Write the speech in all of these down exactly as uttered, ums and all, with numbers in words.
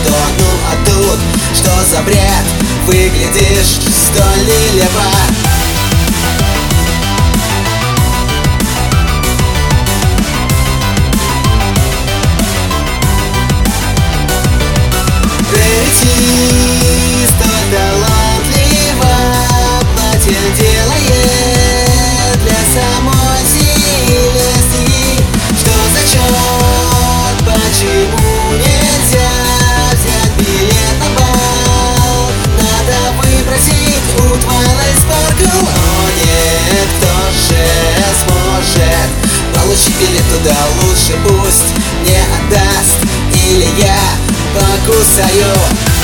то, ну а тут что за бред? Выглядишь столь нелепо. Рарити столь талантливо платье делает для самой Селестии. Что за черт? Почему нельзя взять билет на бал? Надо выбросить у Twilight Sparkle. О нет, кто же сможет получить билет туда? Лучше пусть мне отдаст, или я покусаю.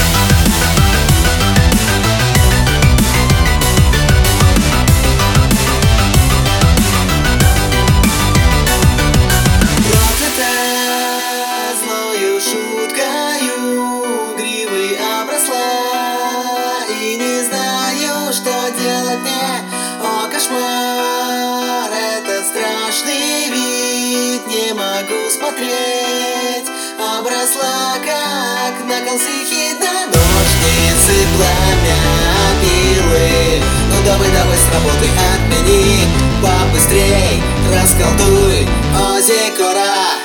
Проклята злою шуткою гривой обросла, и не знаю, что делать мне. О, кошмар, это страшный вид, не могу смотреть. Обросла, как на колсихе, да ножницы, пламя, пилы. Ну давай, давай, сработай, отмени побыстрей, расколдуй Озикора.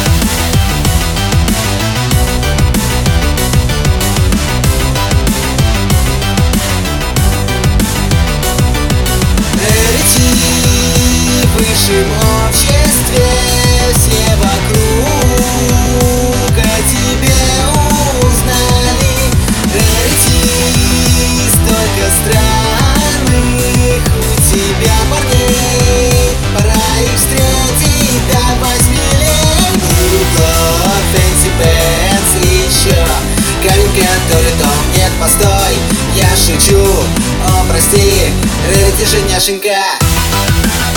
Рарити в высшем обществе, все вокруг о тебе узнали. Рарити, столько странных у тебя парней, пора их встретить, давай смелей. Глупо, Fancy Pants и еще камень, который дом. Нет, постой, я шучу, о, прости, Рарити, женяшенька.